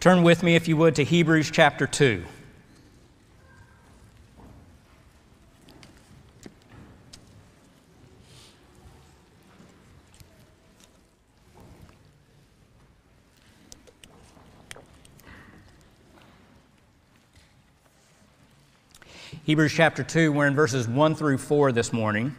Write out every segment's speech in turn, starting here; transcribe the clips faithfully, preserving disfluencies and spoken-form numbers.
Turn with me, if you would, to Hebrews chapter two. Hebrews chapter two, we're in verses one through four this morning.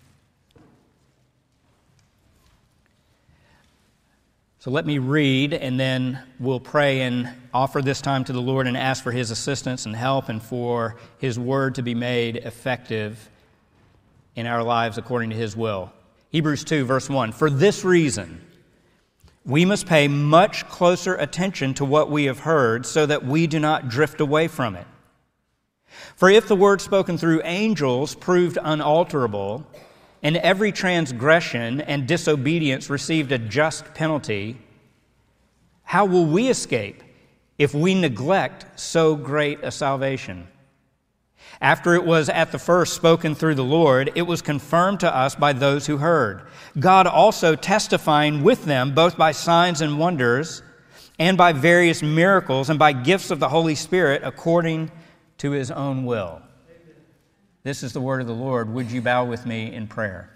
So let me read, and then we'll pray and offer this time to the Lord and ask for His assistance and help and for His word to be made effective in our lives according to His will. Hebrews two, verse one, "For this reason, we must pay much closer attention to what we have heard so that we do not drift away from it. For if the word spoken through angels proved unalterable, and every transgression and disobedience received a just penalty, how will we escape if we neglect so great a salvation? After it was at the first spoken through the Lord, it was confirmed to us by those who heard, God also testifying with them both by signs and wonders, and by various miracles, and by gifts of the Holy Spirit according to His own will." This is the word of the Lord. Would you bow with me in prayer?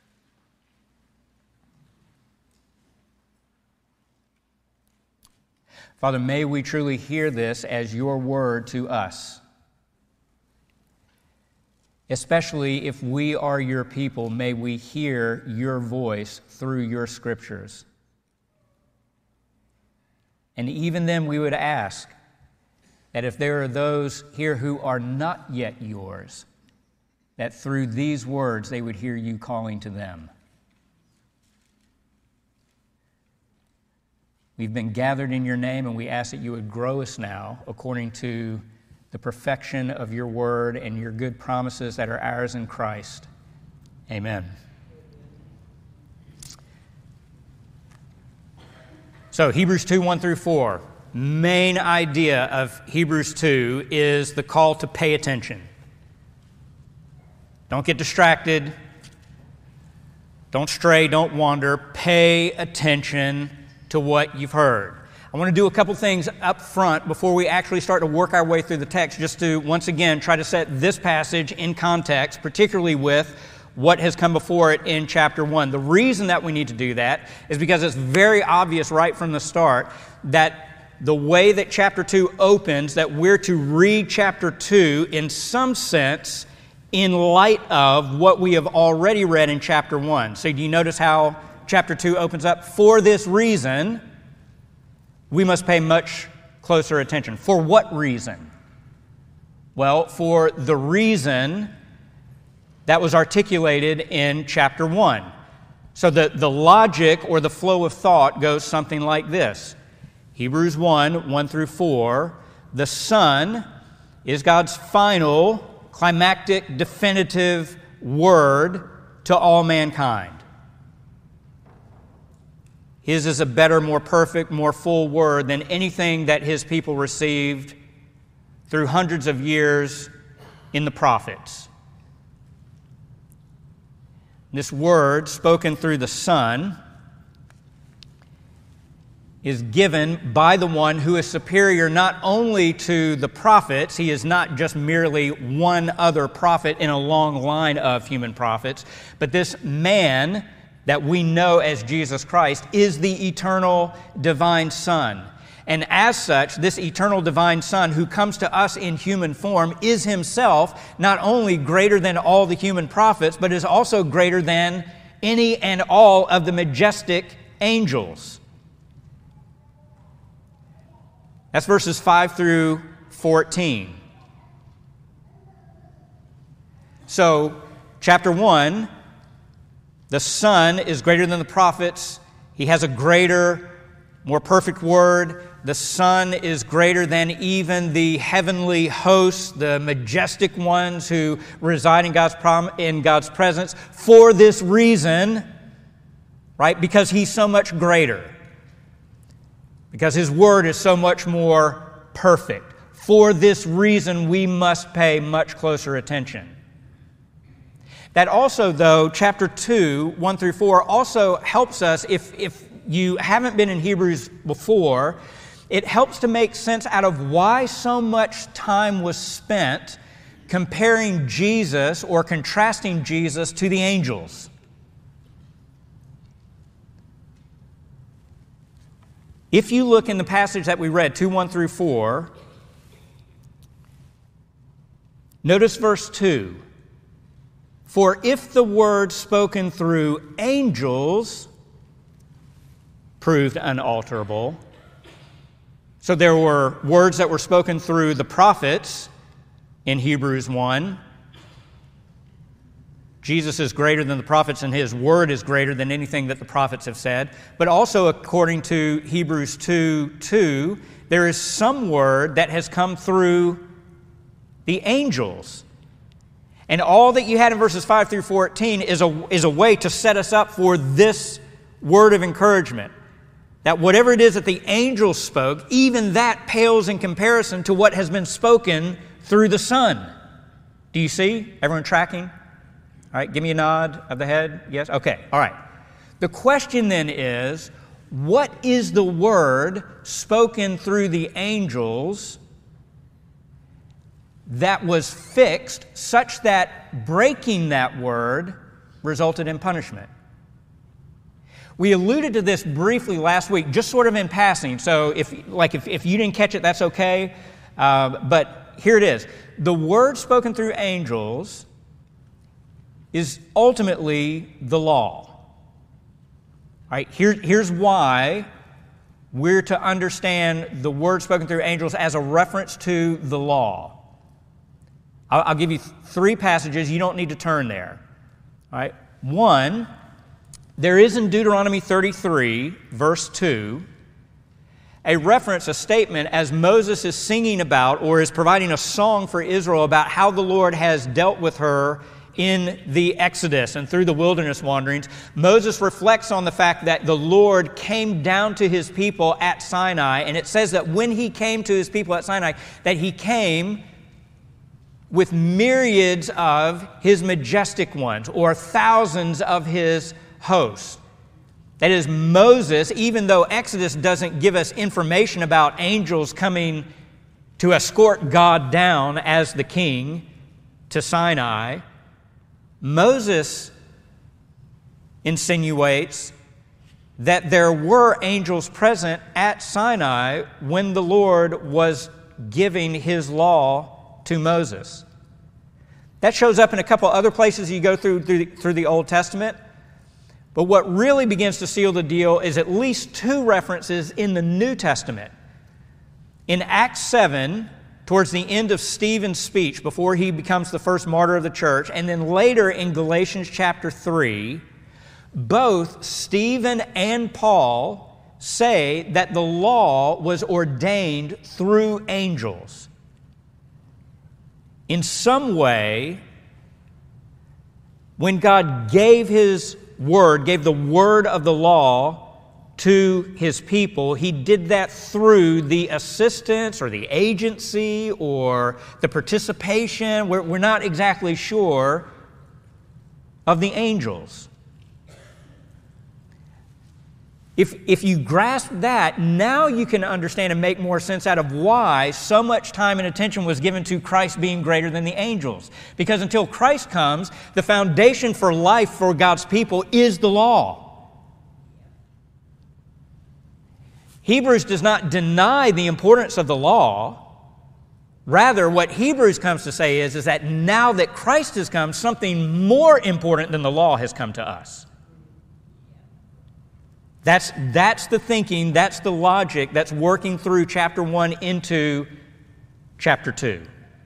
Father, may we truly hear this as your word to us. Especially if we are your people, may we hear your voice through your scriptures. And even then we would ask that if there are those here who are not yet yours, that through these words they would hear you calling to them. We've been gathered in your name, and we ask that you would grow us now according to the perfection of your word and your good promises that are ours in Christ. Amen. So Hebrews two, one through four. Main idea of Hebrews two is the call to pay attention. Don't get distracted. Don't stray, don't wander. Pay attention to what you've heard. I want to do a couple things up front before we actually start to work our way through the text, just to, once again, try to set this passage in context, particularly with what has come before it in chapter one. The reason that we need to do that is because it's very obvious right from the start that the way that chapter two opens, that we're to read chapter two in some sense in light of what we have already read in chapter one. So do you notice how chapter two opens up? For this reason, we must pay much closer attention. For what reason? Well, for the reason that was articulated in chapter one. So the, the logic or the flow of thought goes something like this. Hebrews one, one through four, the Son is God's final, climactic, definitive word to all mankind. His is a better, more perfect, more full word than anything that His people received through hundreds of years in the prophets. This word, spoken through the Son, is given by the one who is superior not only to the prophets. He is not just merely one other prophet in a long line of human prophets, but this man that we know as Jesus Christ is the eternal divine Son. And as such, this eternal divine Son who comes to us in human form is Himself not only greater than all the human prophets, but is also greater than any and all of the majestic angels. That's verses five through fourteen. So, chapter one, the Son is greater than the prophets. He has a greater, more perfect word. The Son is greater than even the heavenly hosts, the majestic ones who reside in God's prom- in God's presence. For this reason, right? Because He's so much greater. Because His word is so much more perfect. For this reason, we must pay much closer attention. That also, though, chapter two, one through four, also helps us, if, if you haven't been in Hebrews before, it helps to make sense out of why so much time was spent comparing Jesus or contrasting Jesus to the angels. If you look in the passage that we read, two, one through four, notice verse two. For if the word spoken through angels proved unalterable, so there were words that were spoken through the prophets in Hebrews one. Jesus is greater than the prophets, and his word is greater than anything that the prophets have said. But also, according to Hebrews two two, there is some word that has come through the angels. And all that you had in verses five through fourteen is a, is a way to set us up for this word of encouragement. That whatever it is that the angels spoke, even that pales in comparison to what has been spoken through the Son. Do you see? Everyone tracking? All right, give me a nod of the head. Yes? Okay, all right. The question then is, what is the word spoken through the angels that was fixed such that breaking that word resulted in punishment? We alluded to this briefly last week, just sort of in passing. So if like if, if you didn't catch it, that's okay. Uh, but here it is. The word spoken through angels is ultimately the law. All right, here, here's why we're to understand the word spoken through angels as a reference to the law. I'll, I'll give you th- three passages. You don't need to turn there. All right, one, there is in Deuteronomy thirty-three, verse two, a reference, a statement as Moses is singing about or is providing a song for Israel about how the Lord has dealt with her in the Exodus and through the wilderness wanderings. Moses reflects on the fact that the Lord came down to his people at Sinai, and it says that when he came to his people at Sinai, that he came with myriads of his majestic ones, or thousands of his hosts. That is, Moses, even though Exodus doesn't give us information about angels coming to escort God down as the king to Sinai, Moses insinuates that there were angels present at Sinai when the Lord was giving his law to Moses. That shows up in a couple other places you go through, through, through the Old Testament. But what really begins to seal the deal is at least two references in the New Testament. In Acts seven, towards the end of Stephen's speech, before he becomes the first martyr of the church, and then later in Galatians chapter three, both Stephen and Paul say that the law was ordained through angels. In some way, when God gave his word, gave the word of the law to his people, he did that through the assistance or the agency or the participation, we're, we're not exactly sure, of the angels. If, if you grasp that, now you can understand and make more sense out of why so much time and attention was given to Christ being greater than the angels. Because until Christ comes, the foundation for life for God's people is the law. Hebrews does not deny the importance of the law. Rather, what Hebrews comes to say is, is that now that Christ has come, something more important than the law has come to us. That's, that's the thinking, that's the logic that's working through chapter one into chapter two.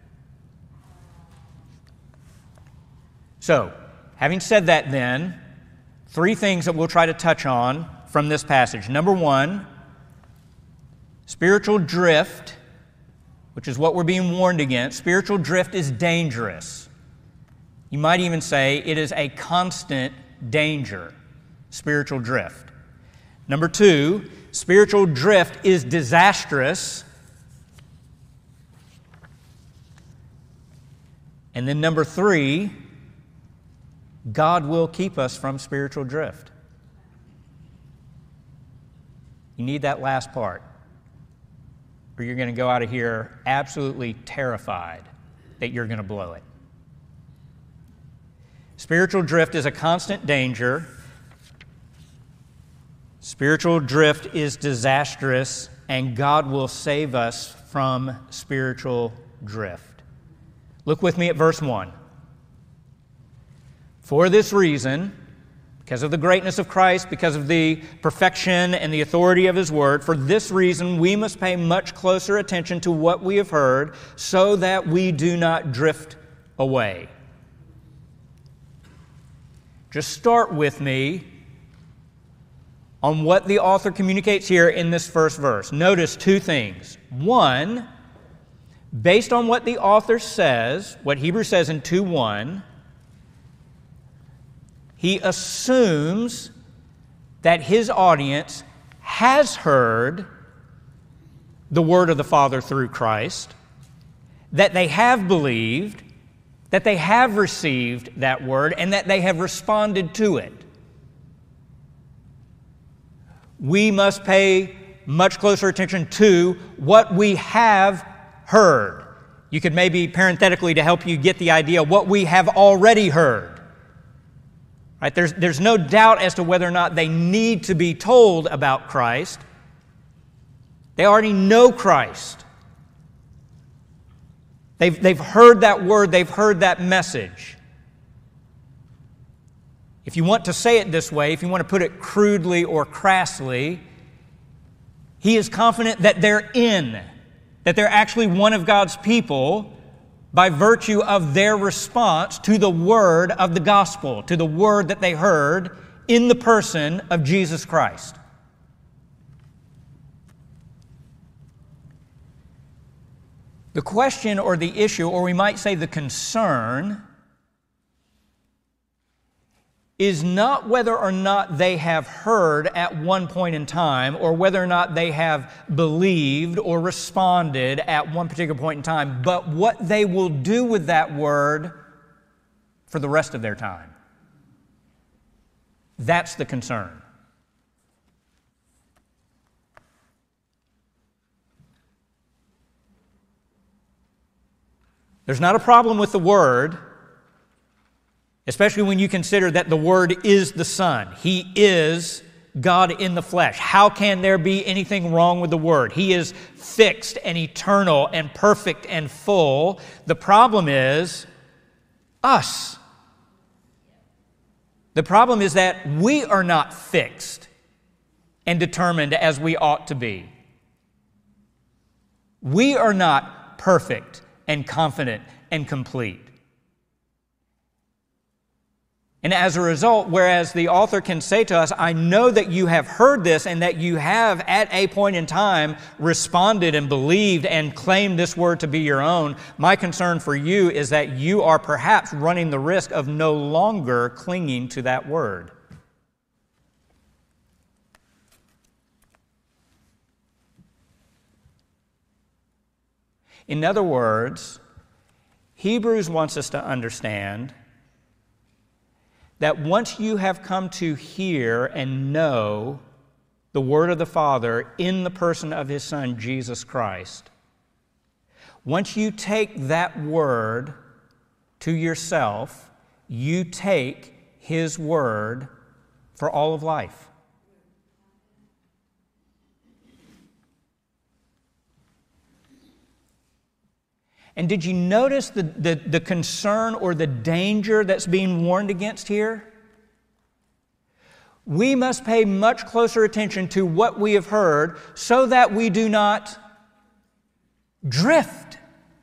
So, having said that then, three things that we'll try to touch on from this passage. Number one, spiritual drift, which is what we're being warned against. Spiritual drift is dangerous. You might even say it is a constant danger, spiritual drift. Number two, spiritual drift is disastrous. And then number three, God will keep us from spiritual drift. You need that last part. or you're going to go out of here absolutely terrified that you're going to blow it. Spiritual drift is a constant danger. Spiritual drift is disastrous, and God will save us from spiritual drift. Look with me at verse one. For this reason, because of the greatness of Christ, because of the perfection and the authority of His Word, for this reason we must pay much closer attention to what we have heard so that we do not drift away. Just start with me on what the author communicates here in this first verse. Notice two things. One, based on what the author says, what Hebrews says in two one, he assumes that his audience has heard the word of the Father through Christ, that they have believed, that they have received that word, and that they have responded to it. We must pay much closer attention to what we have heard. You could maybe parenthetically, to help you get the idea, what we have already heard. Right? There's, there's no doubt as to whether or not they need to be told about Christ. They already know Christ. They've, they've heard that word, they've heard that message. If you want to say it this way, if you want to put it crudely or crassly, he is confident that they're in, that they're actually one of God's people by virtue of their response to the word of the gospel, to the word that they heard in the person of Jesus Christ. The question or the issue, or we might say the concern, is not whether or not they have heard at one point in time, or whether or not they have believed or responded at one particular point in time, but what they will do with that word for the rest of their time. That's the concern. There's not a problem with the word, especially when you consider that the Word is the Son. He is God in the flesh. How can there be anything wrong with the Word? He is fixed and eternal and perfect and full. The problem is us. The problem is that we are not fixed and determined as we ought to be. We are not perfect and confident and complete. And as a result, whereas the author can say to us, I know that you have heard this and that you have at a point in time responded and believed and claimed this word to be your own, my concern for you is that you are perhaps running the risk of no longer clinging to that word. In other words, Hebrews wants us to understand that once you have come to hear and know the word of the Father in the person of His Son, Jesus Christ, once you take that word to yourself, you take His word for all of life. And did you notice the, the, the concern or the danger that's being warned against here? We must pay much closer attention to what we have heard so that we do not drift.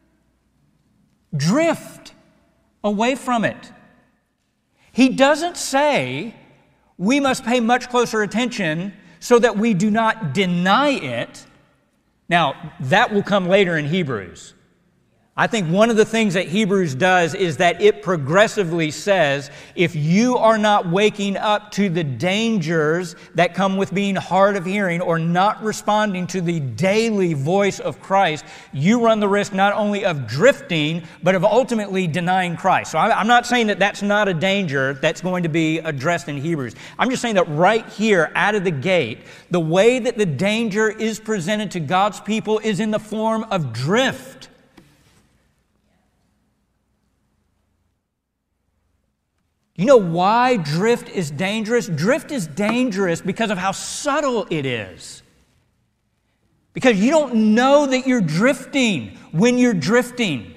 Drift away from it. He doesn't say we must pay much closer attention so that we do not deny it. Now, that will come later in Hebrews. I think one of the things that Hebrews does is that it progressively says, if you are not waking up to the dangers that come with being hard of hearing or not responding to the daily voice of Christ, you run the risk not only of drifting, but of ultimately denying Christ. So I'm not saying that that's not a danger that's going to be addressed in Hebrews. I'm just saying that right here, out of the gate, the way that the danger is presented to God's people is in the form of drift. You know why drift is dangerous? Drift is dangerous because of how subtle it is. Because you don't know that you're drifting when you're drifting.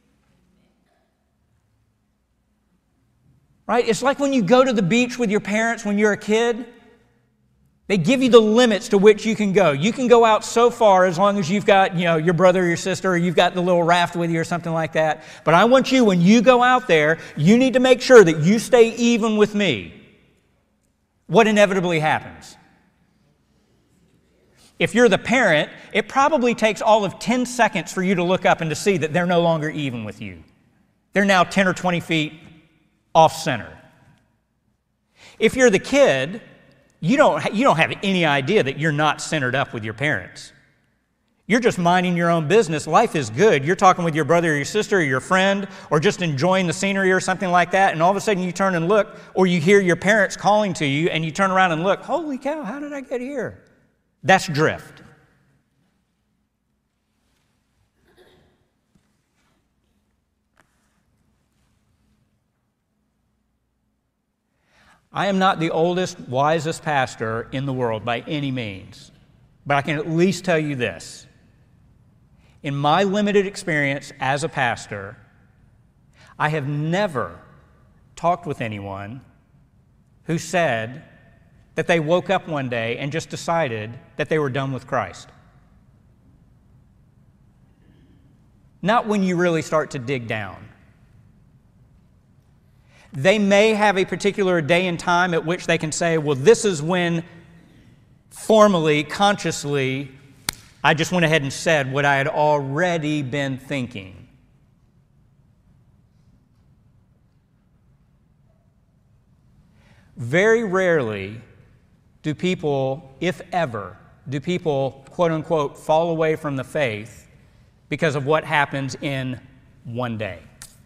Right? It's like when you go to the beach with your parents when you're a kid. They give you the limits to which you can go. You can go out so far as long as you've got, you know, your brother or your sister, or you've got the little raft with you or something like that. But I want you, when you go out there, you need to make sure that you stay even with me. What inevitably happens? If you're the parent, it probably takes all of ten seconds for you to look up and to see that they're no longer even with you. They're now ten or twenty feet off center. If you're the kid, You don't, you don't have any idea that you're not centered up with your parents. You're just minding your own business. Life is good. You're talking with your brother or your sister or your friend or just enjoying the scenery or something like that, and all of a sudden you turn and look, or you hear your parents calling to you and you turn around and look, holy cow, how did I get here? That's drift. I am not the oldest, wisest pastor in the world by any means, but I can at least tell you this. In my limited experience as a pastor, I have never talked with anyone who said that they woke up one day and just decided that they were done with Christ. Not when you really start to dig down. They may have a particular day and time at which they can say, well, this is when formally, consciously, I just went ahead and said what I had already been thinking. Very rarely do people, if ever, do people, quote unquote, fall away from the faith because of what happens in one day.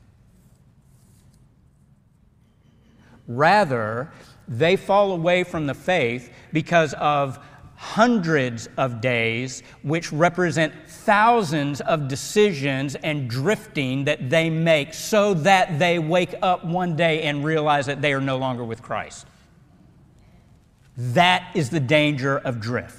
Rather, they fall away from the faith because of hundreds of days, which represent thousands of decisions and drifting that they make so that they wake up one day and realize that they are no longer with Christ. That is the danger of drift.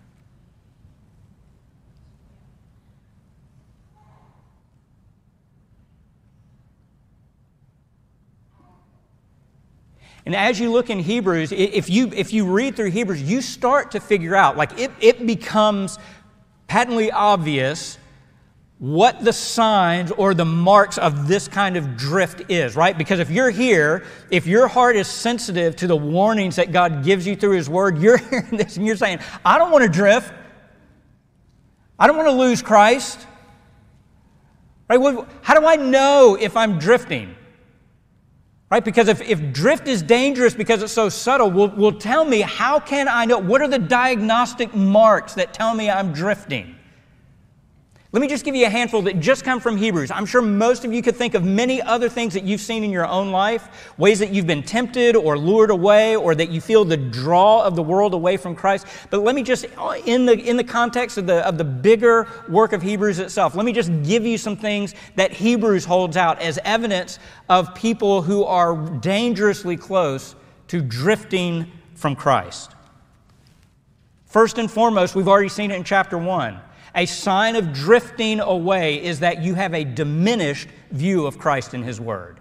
And as you look in Hebrews, if you if you read through Hebrews, you start to figure out, like it, it becomes patently obvious what the signs or the marks of this kind of drift is, right? Because if you're here, if your heart is sensitive to the warnings that God gives you through His Word, you're hearing this and you're saying, I don't want to drift. I don't want to lose Christ. Right? How do I know if I'm drifting? Right? Because if, if drift is dangerous because it's so subtle, will will tell me, how can I know? What are the diagnostic marks that tell me I'm drifting? Let me just give you a handful that just come from Hebrews. I'm sure most of you could think of many other things that you've seen in your own life, ways that you've been tempted or lured away, or that you feel the draw of the world away from Christ. But let me just, in the in the context of the of the bigger work of Hebrews itself, let me just give you some things that Hebrews holds out as evidence of people who are dangerously close to drifting from Christ. First and foremost, we've already seen it in chapter one. A sign of drifting away is that you have a diminished view of Christ and His Word.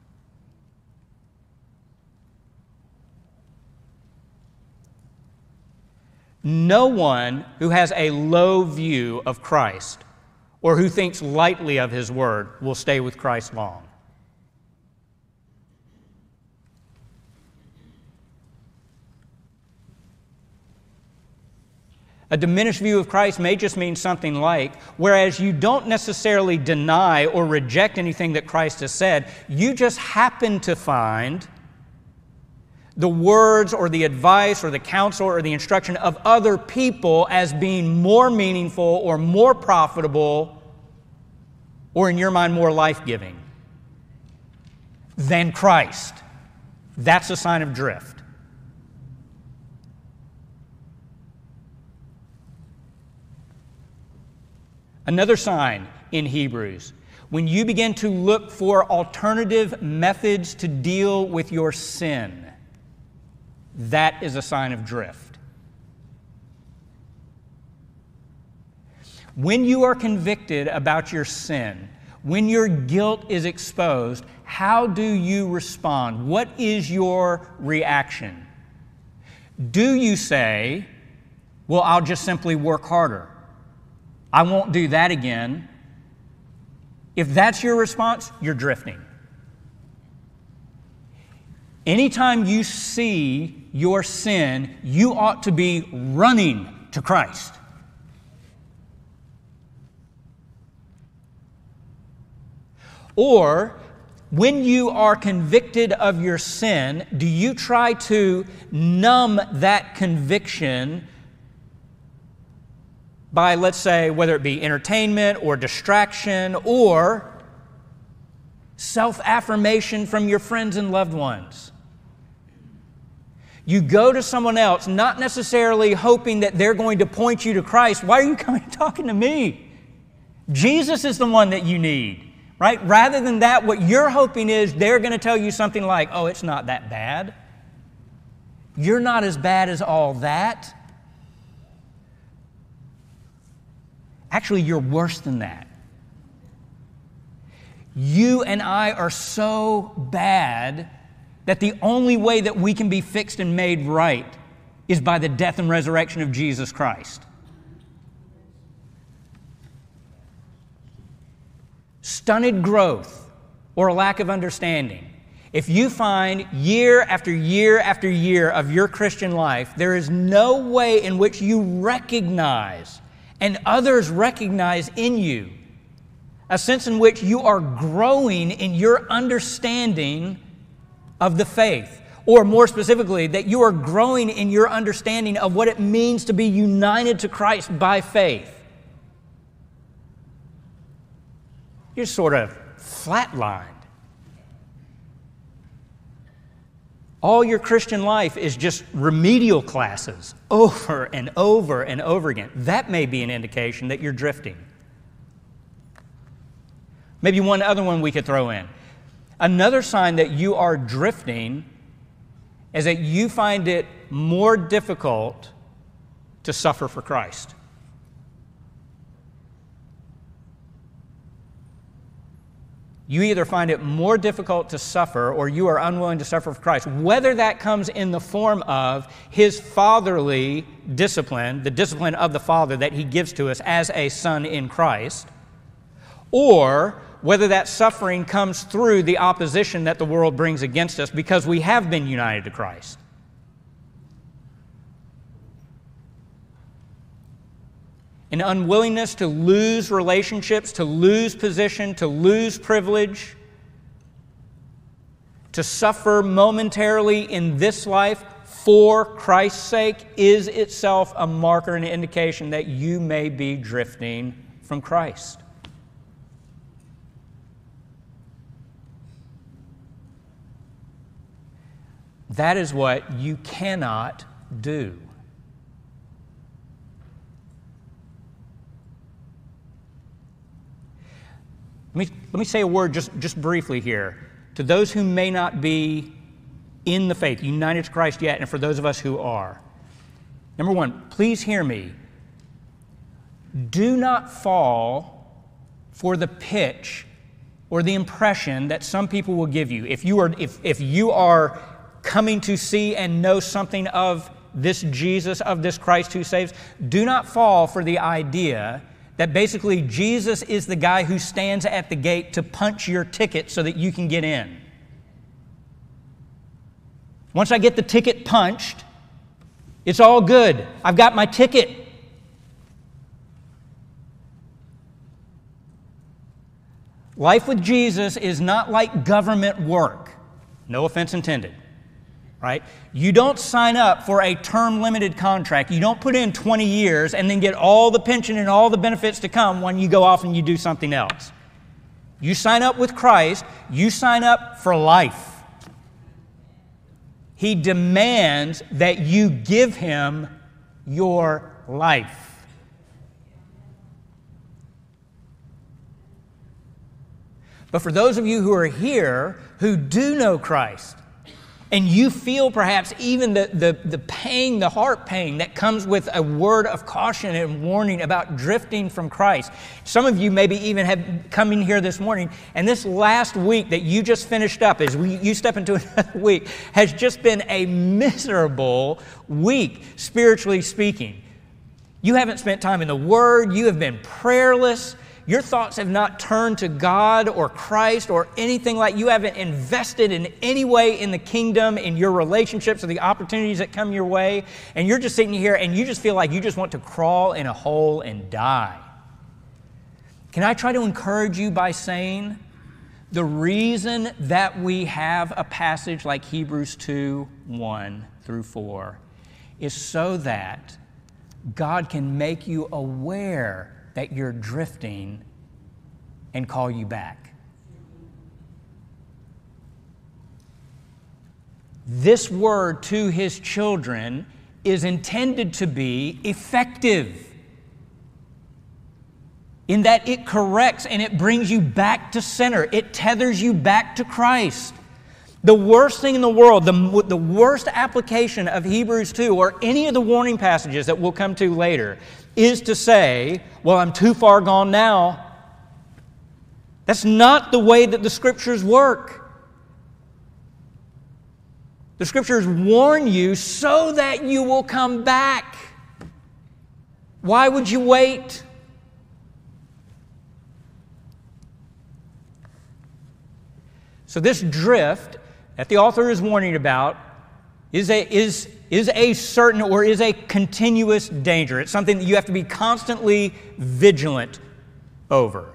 No one who has a low view of Christ or who thinks lightly of His Word will stay with Christ long. A diminished view of Christ may just mean something like, whereas you don't necessarily deny or reject anything that Christ has said, you just happen to find the words or the advice or the counsel or the instruction of other people as being more meaningful or more profitable or, in your mind, more life-giving than Christ. That's a sign of drift. Another sign in Hebrews, when you begin to look for alternative methods to deal with your sin, that is a sign of drift. When you are convicted about your sin, when your guilt is exposed, how do you respond? What is your reaction? Do you say, well, I'll just simply work harder? I won't do that again. If that's your response, you're drifting. Anytime you see your sin, you ought to be running to Christ. Or, when you are convicted of your sin, do you try to numb that conviction by, let's say, whether it be entertainment or distraction or self-affirmation from your friends and loved ones? You go to someone else, not necessarily hoping that they're going to point you to Christ. Why are you coming talking to me? Jesus is the one that you need, right? Rather than that, what you're hoping is they're going to tell you something like, oh, it's not that bad. You're not as bad as all that. Actually, you're worse than that. You and I are so bad that the only way that we can be fixed and made right is by the death and resurrection of Jesus Christ. Stunted growth or a lack of understanding. If you find year after year after year of your Christian life, there is no way in which you recognize and others recognize in you a sense in which you are growing in your understanding of the faith, or more specifically, that you are growing in your understanding of what it means to be united to Christ by faith. You're sort of flatlined. All your Christian life is just remedial classes over and over and over again. That may be an indication that you're drifting. Maybe one other one we could throw in. Another sign that you are drifting is that you find it more difficult to suffer for Christ. You either find it more difficult to suffer or you are unwilling to suffer for Christ, whether that comes in the form of His fatherly discipline, the discipline of the Father that He gives to us as a son in Christ, or whether that suffering comes through the opposition that the world brings against us because we have been united to Christ. An unwillingness to lose relationships, to lose position, to lose privilege, to suffer momentarily in this life for Christ's sake is itself a marker and an indication that you may be drifting from Christ. That is what you cannot do. Let me, let me say a word just, just briefly here to those who may not be in the faith, united to Christ yet, and for those of us who are. Number one, please hear me. Do not fall for the pitch or the impression that some people will give you. If you are, if, if you are coming to see and know something of this Jesus, of this Christ who saves, do not fall for the idea that basically Jesus is the guy who stands at the gate to punch your ticket so that you can get in. Once I get the ticket punched, it's all good. I've got my ticket. Life with Jesus is not like government work. No offense intended. Right? You don't sign up for a term-limited contract. You don't put in twenty years and then get all the pension and all the benefits to come when you go off and you do something else. You sign up with Christ, you sign up for life. He demands that you give Him your life. But for those of you who are here who do know Christ, and you feel perhaps even the, the, the pain, the heart pain that comes with a word of caution and warning about drifting from Christ. Some of you maybe even have come in here this morning, and this last week that you just finished up, as we, you step into another week, has just been a miserable week, spiritually speaking. You haven't spent time in the Word. You have been prayerless. Your thoughts have not turned to God or Christ or anything like. You haven't invested in any way in the kingdom, in your relationships or the opportunities that come your way. And you're just sitting here and you just feel like you just want to crawl in a hole and die. Can I try to encourage you by saying the reason that we have a passage like Hebrews two, one through four is so that God can make you aware that you're drifting and call you back. This word to His children is intended to be effective in that it corrects and it brings you back to center. It tethers you back to Christ. The worst thing in the world, the, the worst application of Hebrews two or any of the warning passages that we'll come to later is to say, well, I'm too far gone now. That's not the way that the Scriptures work. The Scriptures warn you so that you will come back. Why would you wait? So this drift that the author is warning about is a, is, is a certain or is a continuous danger. It's something that you have to be constantly vigilant over.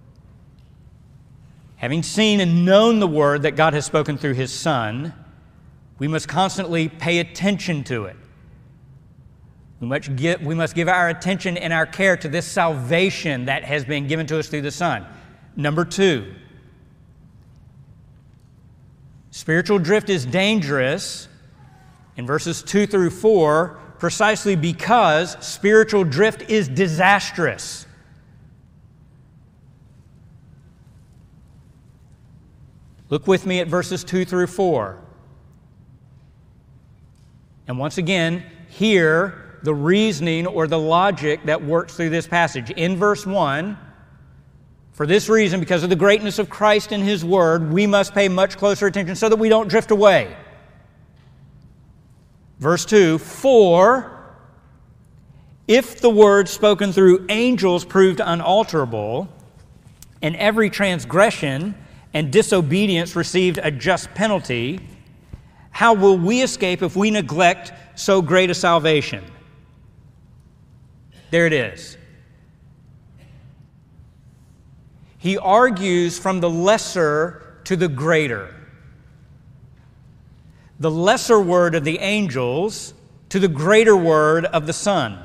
Having seen and known the word that God has spoken through His Son, we must constantly pay attention to it. We must give, we must give our attention and our care to this salvation that has been given to us through the Son. Number two, spiritual drift is dangerous in verses two through four precisely because spiritual drift is disastrous. Look with me at verses two through four. And once again, hear the reasoning or the logic that works through this passage. In verse one, for this reason, because of the greatness of Christ and His Word, we must pay much closer attention so that we don't drift away. Verse two, for if the word spoken through angels proved unalterable, and every transgression and disobedience received a just penalty, how will we escape if we neglect so great a salvation? There it is. He argues from the lesser to the greater. The lesser word of the angels to the greater word of the Son.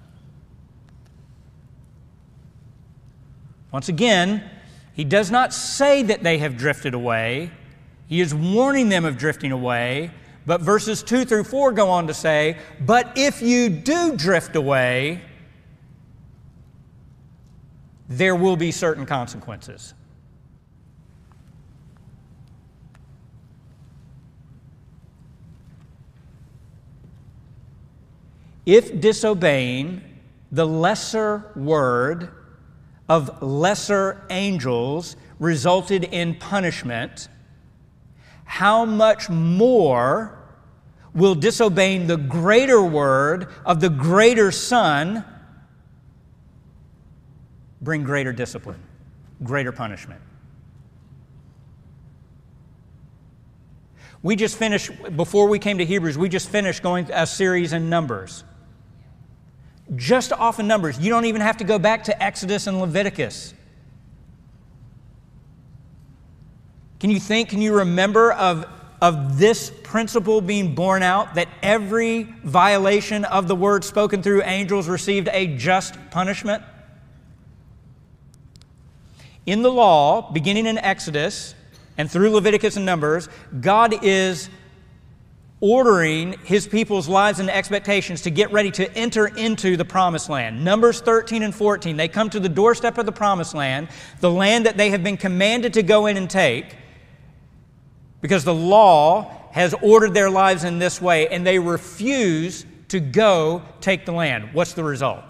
Once again, he does not say that they have drifted away. He is warning them of drifting away. But verses two through four go on to say, but if you do drift away, there will be certain consequences. If disobeying the lesser word of lesser angels resulted in punishment, how much more will disobeying the greater word of the greater Son bring greater discipline, greater punishment? We just finished, before we came to Hebrews, we just finished going a series in Numbers. Just off in Numbers. You don't even have to go back to Exodus and Leviticus. Can you think, can you remember of, of this principle being borne out, that every violation of the word spoken through angels received a just punishment? In the law, beginning in Exodus and through Leviticus and Numbers, God is ordering His people's lives and expectations to get ready to enter into the Promised Land. Numbers thirteen and fourteen, they come to the doorstep of the Promised Land, the land that they have been commanded to go in and take, because the law has ordered their lives in this way, and they refuse to go take the land. What's the result?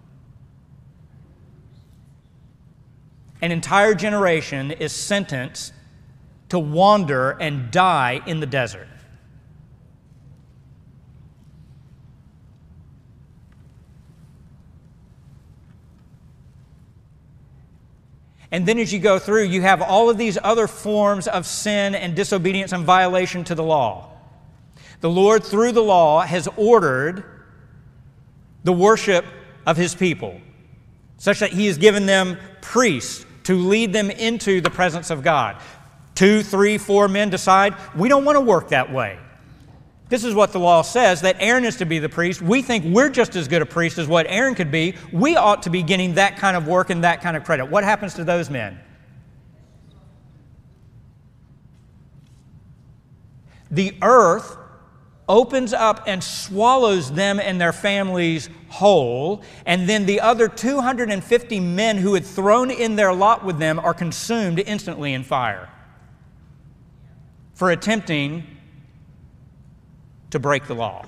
An entire generation is sentenced to wander and die in the desert. And then as you go through, you have all of these other forms of sin and disobedience and violation to the law. The Lord, through the law, has ordered the worship of His people, such that He has given them priests to lead them into the presence of God. Two, three, four men decide, we don't want to work that way. This is what the law says, that Aaron is to be the priest. We think we're just as good a priest as what Aaron could be. We ought to be getting that kind of work and that kind of credit. What happens to those men? The earth opens up and swallows them and their families whole, and then the other two hundred fifty men who had thrown in their lot with them are consumed instantly in fire for attempting to break the law.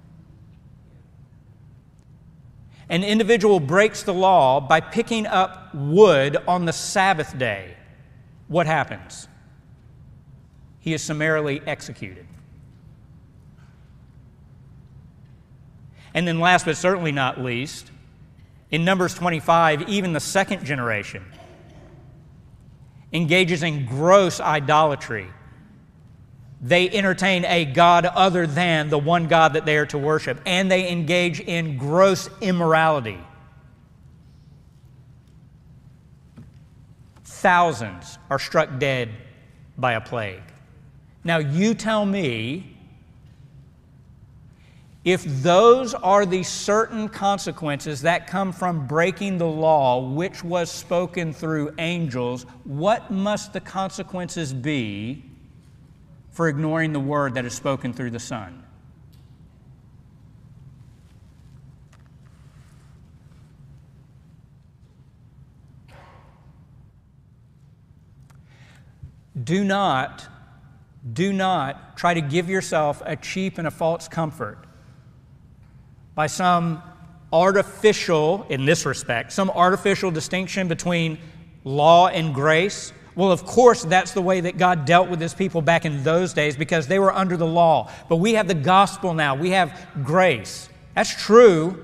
An individual breaks the law by picking up wood on the Sabbath day. What happens? He is summarily executed. And then last but certainly not least, in Numbers twenty-five, even the second generation engages in gross idolatry. They entertain a God other than the one God that they are to worship, and they engage in gross immorality. Thousands are struck dead by a plague. Now you tell me, if those are the certain consequences that come from breaking the law, which was spoken through angels, what must the consequences be for ignoring the word that is spoken through the Son? Do not, do not try to give yourself a cheap and a false comfort by some artificial, in this respect, some artificial distinction between law and grace. Well, of course, that's the way that God dealt with His people back in those days because they were under the law. But we have the gospel now. We have grace. That's true.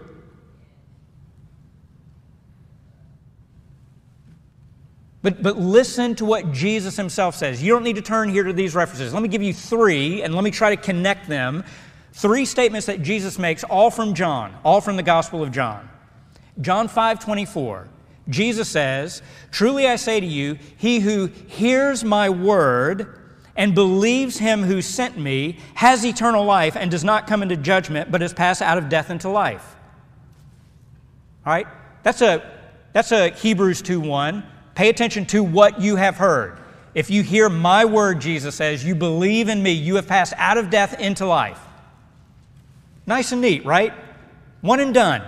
But, but listen to what Jesus Himself says. You don't need to turn here to these references. Let me give you three, and let me try to connect them. Three statements that Jesus makes, all from John, all from the Gospel of John. John five twenty-four. Jesus says, "Truly I say to you, he who hears my word and believes Him who sent me has eternal life and does not come into judgment, but is passed out of death into life." All right? That's a, that's a Hebrews two one. Pay attention to what you have heard. If you hear my word, Jesus says, you believe in me, you have passed out of death into life. Nice and neat, right? One and done.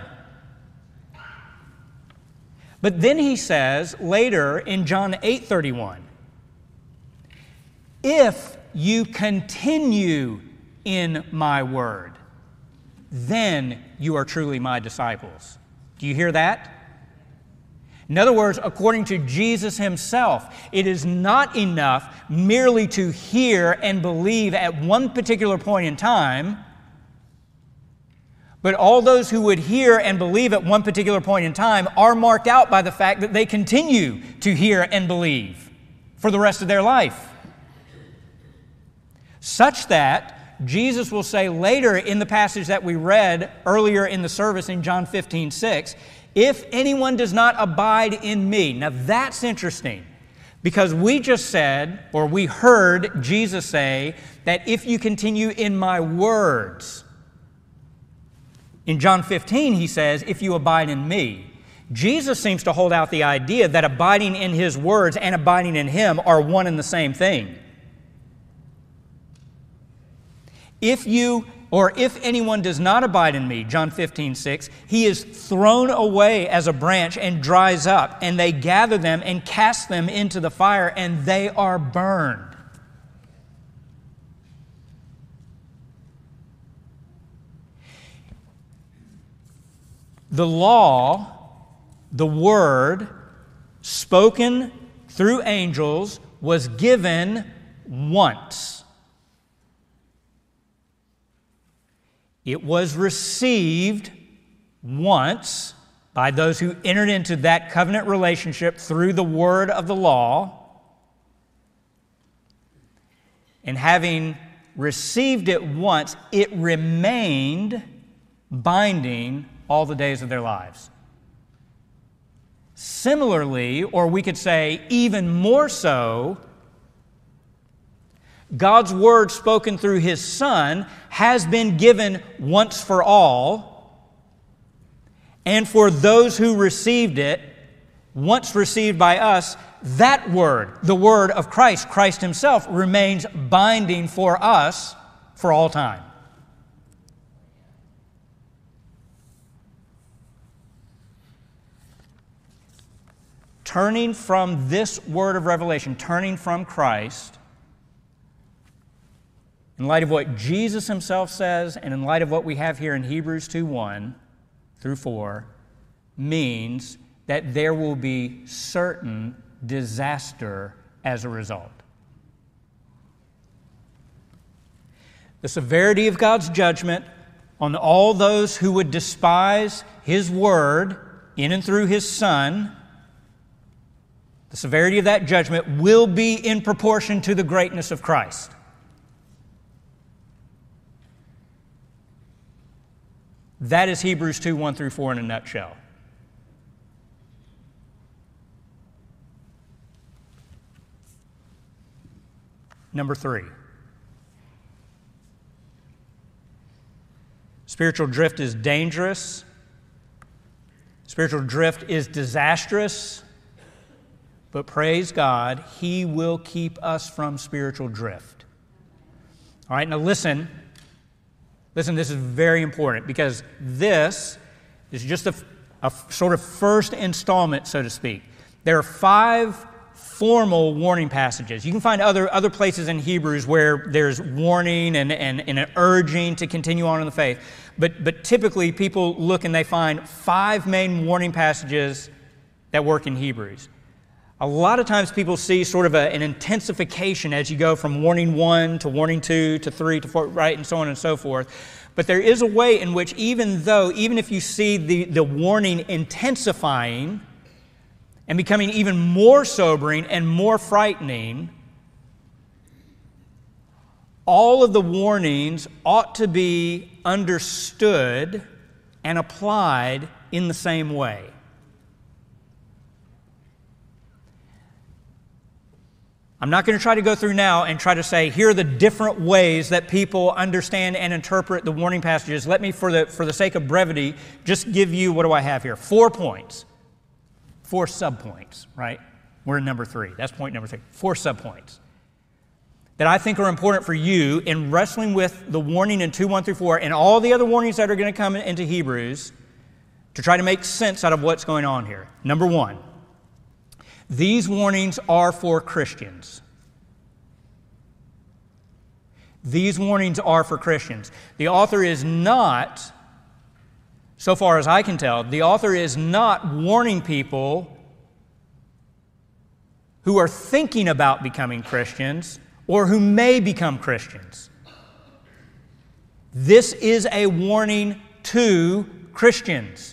But then He says later in John eight thirty-one, if you continue in my word, then you are truly my disciples. Do you hear that? In other words, according to Jesus Himself, it is not enough merely to hear and believe at one particular point in time, but all those who would hear and believe at one particular point in time are marked out by the fact that they continue to hear and believe for the rest of their life. Such that Jesus will say later in the passage that we read earlier in the service in John fifteen six, if anyone does not abide in me. Now that's interesting, Because we just said, or we heard Jesus say, that if you continue in my words. In John fifteen, he says, if you abide in me. Jesus seems to hold out the idea that abiding in his words and abiding in him are one and the same thing. If you, or if anyone does not abide in me, John fifteen, six, he is thrown away as a branch and dries up, and they gather them and cast them into the fire, and they are burned. The law, the word, spoken through angels, was given once. It was received once by those who entered into that covenant relationship through the word of the law. And having received it once, it remained binding all the days of their lives. Similarly, or we could say even more so, God's word spoken through his Son has been given once for all, and for those who received it, once received by us, that word, the word of Christ, Christ himself, remains binding for us for all time. Turning from this word of revelation, turning from Christ, in light of what Jesus himself says and in light of what we have here in Hebrews two, one through four, means that there will be certain disaster as a result. The severity of God's judgment on all those who would despise his word in and through his Son, the severity of that judgment will be in proportion to the greatness of Christ. That is Hebrews two, one through four in a nutshell. Number three. Spiritual drift is dangerous. Spiritual drift is disastrous. But praise God, he will keep us from spiritual drift. All right, now listen. Listen, this is very important because this is just a, a sort of first installment, so to speak. There are five formal warning passages. You can find other, other places in Hebrews where there's warning and, and, and an urging to continue on in the faith. But, but typically people look and they find five main warning passages that work in Hebrews. A lot of times people see sort of a, an intensification as you go from warning one to warning two to three to four, right, and so on and so forth. But there is a way in which even though, even if you see the, the warning intensifying and becoming even more sobering and more frightening, all of the warnings ought to be understood and applied in the same way. I'm not going to try to go through now and try to say, here are the different ways that people understand and interpret the warning passages. Let me, for the, for the sake of brevity, just give you, what do I have here? Four points. Four subpoints, right? We're in number three. That's point number three. Four subpoints that I think are important for you in wrestling with the warning in two, one through four and all the other warnings that are going to come into Hebrews to try to make sense out of what's going on here. Number one. These warnings are for Christians. These warnings are for Christians. The author is not, so far as I can tell, the author is not warning people who are thinking about becoming Christians or who may become Christians. This is a warning to Christians.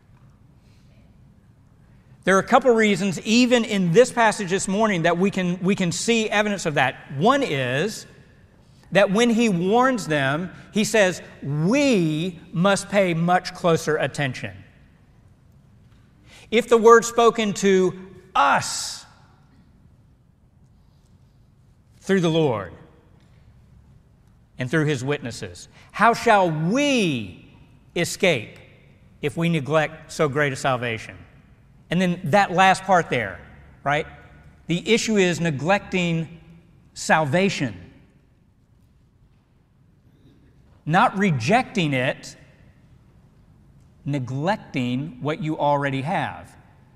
There are a couple reasons, even in this passage this morning, that we can, we can see evidence of that. One is that when he warns them, he says, we must pay much closer attention. If the word spoken to us through the Lord and through his witnesses. How shall we escape if we neglect so great a salvation? And then that last part there, right? The issue is neglecting salvation. Not rejecting it, neglecting what you already have.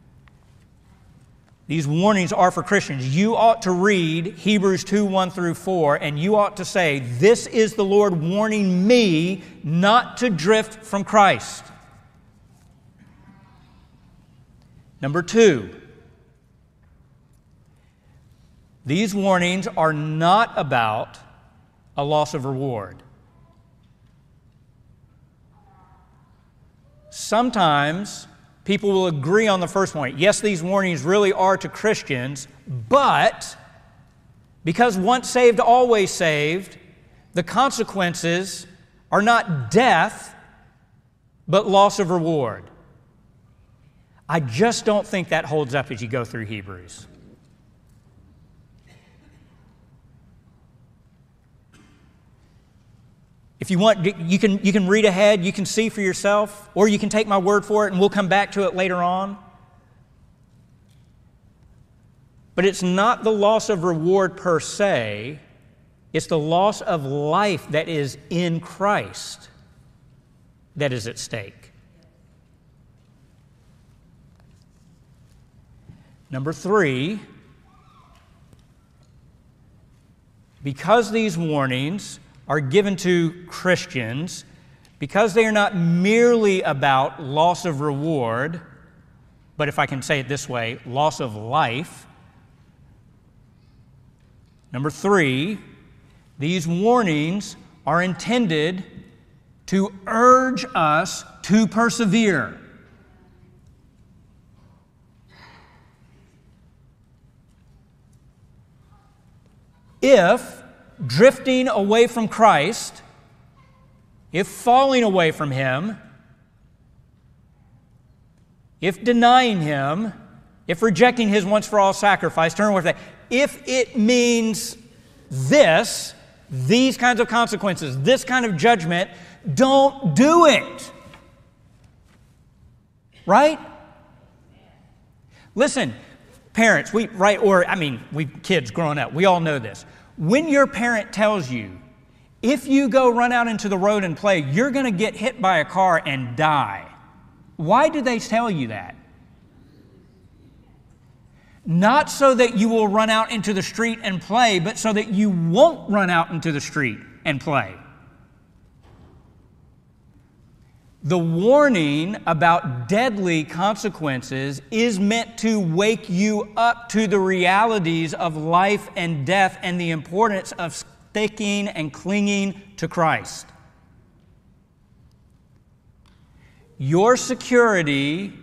These warnings are for Christians. You ought to read Hebrews two, one through four, and you ought to say, this is the Lord warning me not to drift from Christ. Number two, these warnings are not about a loss of reward. Sometimes people will agree on the first point. Yes, these warnings really are to Christians, but because once saved, always saved, the consequences are not death, but loss of reward. I just don't think that holds up as you go through Hebrews. If you want, you can, you can read ahead, you can see for yourself, or you can take my word for it and we'll come back to it later on. But it's not the loss of reward per se, it's the loss of life that is in Christ that is at stake. Number three, because these warnings are given to Christians, because they are not merely about loss of reward, but if I can say it this way, loss of life. Number three, these warnings are intended to urge us to persevere. If drifting away from Christ, if falling away from Him, if denying Him, if rejecting His once-for-all sacrifice, turn away from that, if it means this, these kinds of consequences, this kind of judgment, don't do it. Right? Listen, parents, we, right, or, I mean, we kids growing up, we all know this. When your parent tells you, if you go run out into the road and play, you're going to get hit by a car and die. Why do they tell you that? Not so that you will run out into the street and play, but so that you won't run out into the street and play. The warning about deadly consequences is meant to wake you up to the realities of life and death and the importance of sticking and clinging to Christ. Your security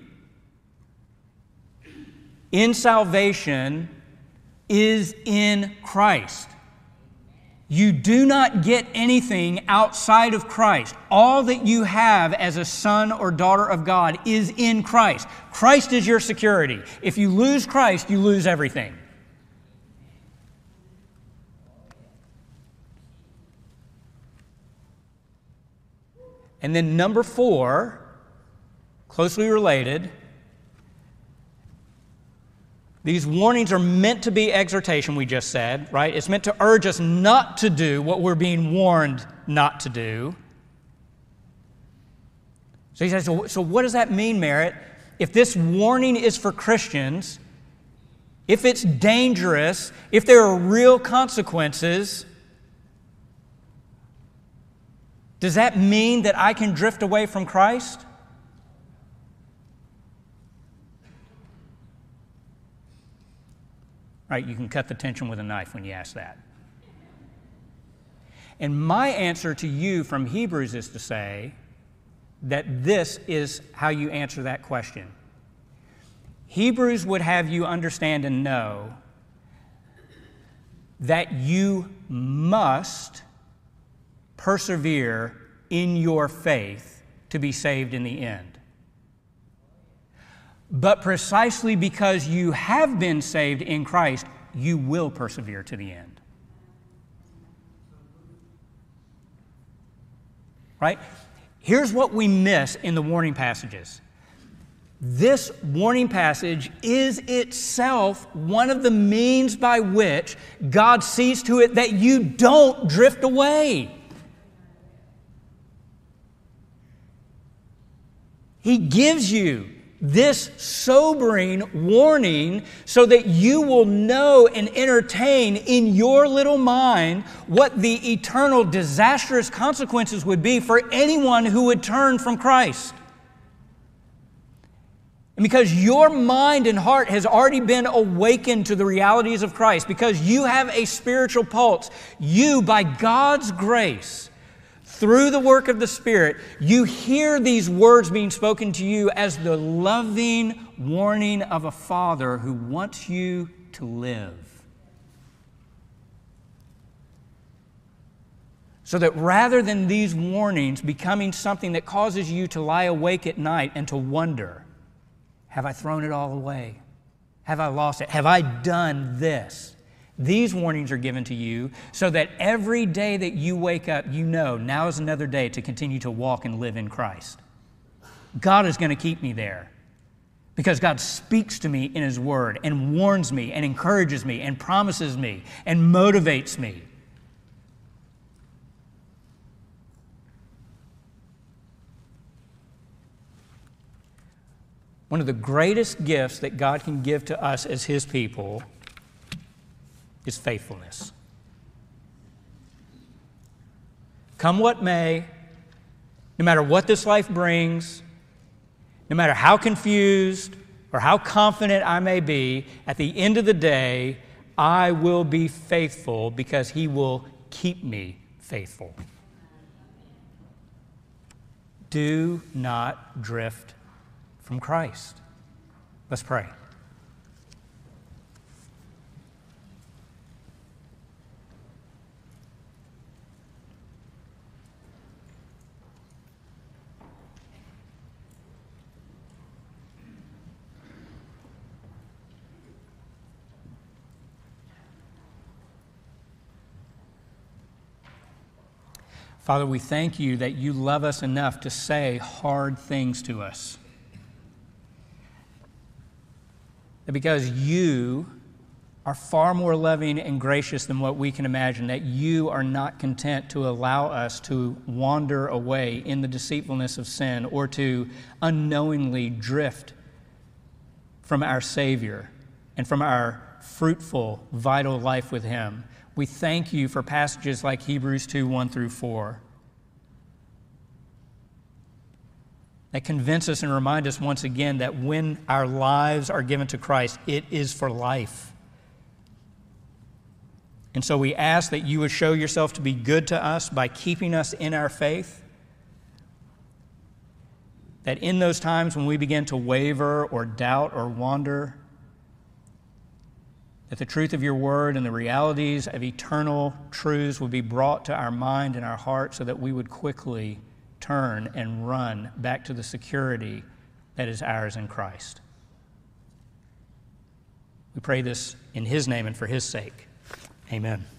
in salvation is in Christ. You do not get anything outside of Christ. All that you have as a son or daughter of God is in Christ. Christ is your security. If you lose Christ, you lose everything. And then number four, closely related, these warnings are meant to be exhortation, we just said, right? It's meant to urge us not to do what we're being warned not to do. So he says, so, so what does that mean, Merritt? If this warning is for Christians, if it's dangerous, if there are real consequences, does that mean that I can drift away from Christ? Right, you can cut the tension with a knife when you ask that. And my answer to you from Hebrews is to say that this is how you answer that question. Hebrews would have you understand and know that you must persevere in your faith to be saved in the end. But precisely because you have been saved in Christ, you will persevere to the end. right? Here's what we miss in the warning passages. This warning passage is itself one of the means by which God sees to it that you don't drift away. He gives you this sobering warning so that you will know and entertain in your little mind what the eternal disastrous consequences would be for anyone who would turn from Christ. And because your mind and heart has already been awakened to the realities of Christ, because you have a spiritual pulse, you, by God's grace, through the work of the Spirit, you hear these words being spoken to you as the loving warning of a Father who wants you to live. So that rather than these warnings becoming something that causes you to lie awake at night and to wonder, have I thrown it all away? Have I lost it? Have I done this? These warnings are given to you so that every day that you wake up, you know now is another day to continue to walk and live in Christ. God is going to keep me there because God speaks to me in His Word and warns me and encourages me and promises me and motivates me. One of the greatest gifts that God can give to us as His people is faithfulness. Come what may, no matter what this life brings, no matter how confused or how confident I may be, at the end of the day, I will be faithful because He will keep me faithful. Do not drift from Christ. Let's pray. Father, we thank You that You love us enough to say hard things to us. That because You are far more loving and gracious than what we can imagine, that You are not content to allow us to wander away in the deceitfulness of sin or to unknowingly drift from our Savior and from our fruitful, vital life with Him. We thank You for passages like Hebrews two, one through four that convince us and remind us once again that when our lives are given to Christ, it is for life. And so we ask that You would show Yourself to be good to us by keeping us in our faith, that in those times when we begin to waver or doubt or wander, that the truth of Your Word and the realities of eternal truths would be brought to our mind and our heart so that we would quickly turn and run back to the security that is ours in Christ. We pray this in His name and for His sake. Amen.